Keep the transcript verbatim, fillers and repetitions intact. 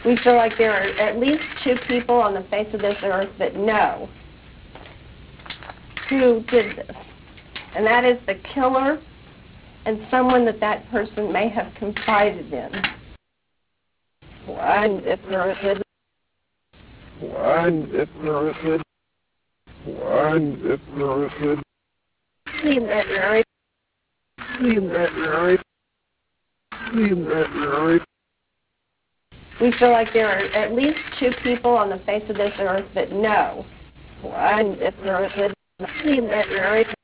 We feel like there are at least two people on the face of this earth that know who did this, and that is the killer and someone that that person may have confided in. One person. One person. One person. Seen that right. Seen that right. Seen that right. We feel like there are at least two people on the face of this earth that know One person. Seen that right.